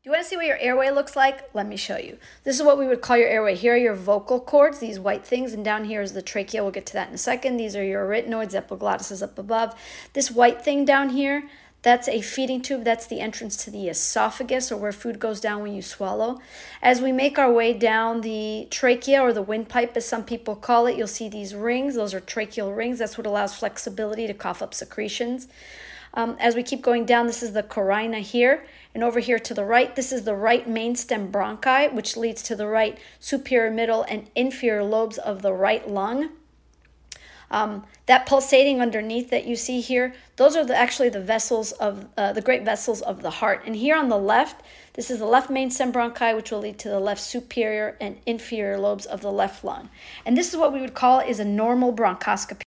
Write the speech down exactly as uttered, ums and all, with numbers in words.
Do you want to see what your airway looks like? Let me show you. This is what we would call your airway. Here are your vocal cords, these white things, and down here is the trachea. We'll get to that in a second. These are your arytenoids, epiglottis is up above. This white thing down here, that's a feeding tube. That's the entrance to the esophagus, or where food goes down when you swallow. As we make our way down the trachea, or the windpipe as some people call it, you'll see these rings. Those are tracheal rings. That's what allows flexibility to cough up secretions. Um, as we keep going down, this is the carina here, and over here to the right, this is the right main stem bronchi, which leads to the right superior, middle, and inferior lobes of the right lung. Um, that pulsating underneath that you see here, those are the, actually the vessels of uh, the great vessels of the heart. And here on the left, this is the left main stem bronchi, which will lead to the left superior and inferior lobes of the left lung. And this is what we would call is a normal bronchoscopy.